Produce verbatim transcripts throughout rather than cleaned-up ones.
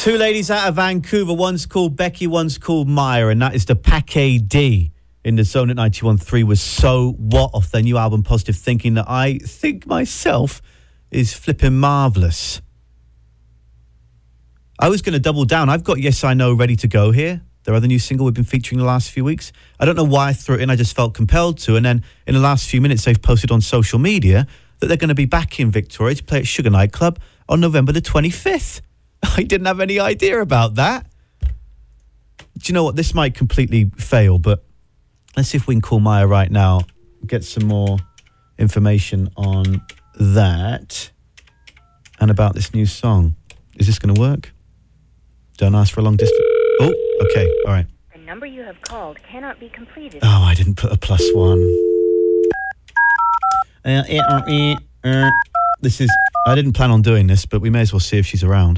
Two ladies out of Vancouver. One's called Becky, one's called Maya, and that is the Paquet D in the Zone at ninety-one point three. Was So What off their new album Positive Thinking, that I think myself is flipping marvellous. I was going to double down. I've got Yes I Know ready to go here. Their other new single we've been featuring the last few weeks. I don't know why I threw it in. I just felt compelled to. And then in the last few minutes, they've posted on social media that they're going to be back in Victoria to play at Sugar Nightclub on November the twenty-fifth. I didn't have any idea about that. Do you know what? This might completely fail, but let's see if we can call Maya right now, get some more information on that and about this new song. Is this going to work? Don't ask for a long distance. Oh, okay, all right. The number you have called cannot be completed. Oh, I didn't put a plus one. Uh, uh, uh, uh. This is... I didn't plan on doing this, but we may as well see if she's around.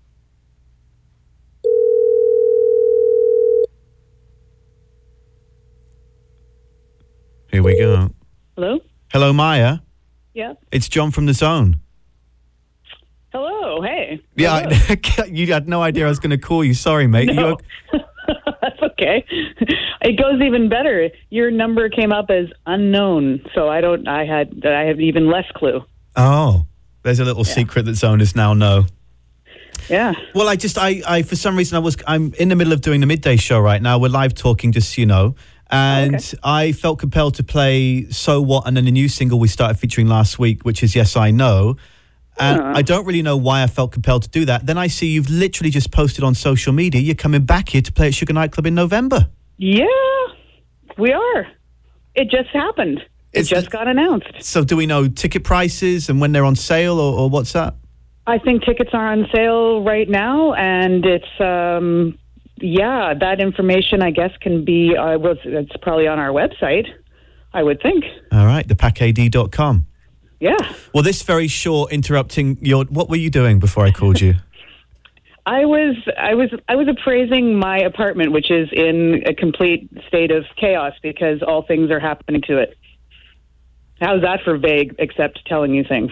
Here we go. Hello? Hello, Maya. Yeah. It's John from The Zone. Hello, hey. Yeah, I, you had no idea I was going to call you. Sorry, mate. No. That's okay. It goes even better. Your number came up as unknown, so I don't. I had. I have even less clue. Oh, there's a little yeah. secret that Zoners now know. Yeah. Well, I just, I, I, for some reason, I was, I'm in the middle of doing the midday show right now. We're live talking, just so you know. And okay. I felt compelled to play So What, and then the new single we started featuring last week, which is Yes I Know. And uh. I don't really know why I felt compelled to do that. Then I see you've literally just posted on social media you're coming back here to play at Sugar Nightclub in November. Yeah, we are. It just happened. It it's just the, got announced. So do we know ticket prices and when they're on sale, or, or what's that? I think tickets are on sale right now, and it's, um, yeah, that information, I guess, can be, uh, well, it's probably on our website, I would think. All right, the pack a d dot com. Yeah. Well, this very short interrupting your... What were you doing before I called you? I was I was I was appraising my apartment, which is in a complete state of chaos because all things are happening to it. How's that for vague, except telling you things?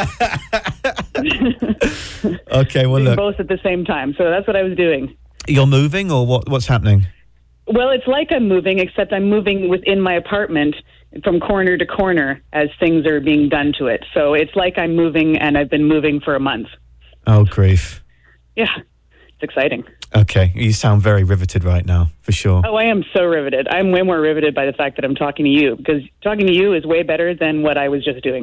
Okay, well, look. Both at the same time. So that's what I was doing. You're moving, or what? What's happening? Well, it's like I'm moving, except I'm moving within my apartment from corner to corner as things are being done to it. So it's like I'm moving, and I've been moving for a month. Oh, grief. Yeah, it's exciting. Okay, you sound very riveted right now, for sure. Oh, I am so riveted. I'm way more riveted by the fact that I'm talking to you, because talking to you is way better than what I was just doing.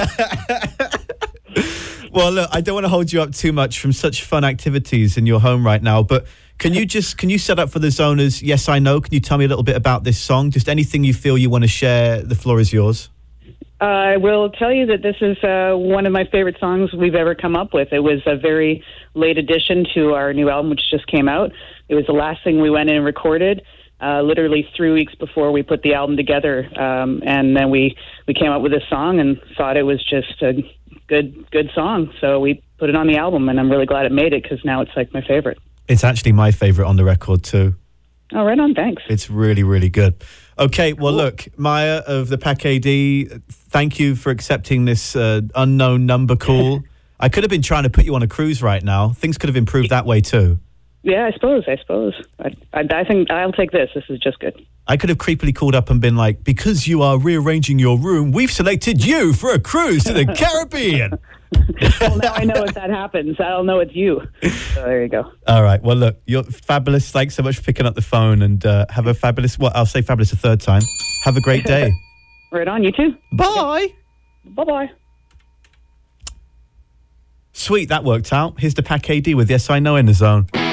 Well, look, I don't want to hold you up too much from such fun activities in your home right now, but can you just, can you set up for the Zoners, Yes I Know? Can you tell me a little bit about this song? Just anything you feel you want to share, the floor is yours. Uh, I will tell you that this is uh, one of my favorite songs we've ever come up with. It was a very late addition to our new album, which just came out. It was the last thing we went in and recorded, uh, literally three weeks before we put the album together. Um, and then we, we came up with this song and thought it was just a good, good song. So we put it on the album, and I'm really glad it made it because now it's like my favorite. It's actually my favorite on the record too. Oh, right on. Thanks. It's really, really good. Okay, well, look, Maya of the Pack A D, thank you for accepting this uh, unknown number call. I could have been trying to put you on a cruise right now. Things could have improved that way too. Yeah, I suppose, I suppose. I, I, I think I'll take this. This is just good. I could have creepily called up and been like, because you are rearranging your room, we've selected you for a cruise to the Caribbean. Well, now I know if that happens, I'll know it's you. So there you go. All right. Well, look, you're fabulous. Thanks so much for picking up the phone, and uh, have a fabulous, well, I'll say fabulous a third time. Have a great day. Right on. You too. Bye. Yeah. Bye-bye. Sweet. That worked out. Here's the Pack A D with Yes I Know in the Zone.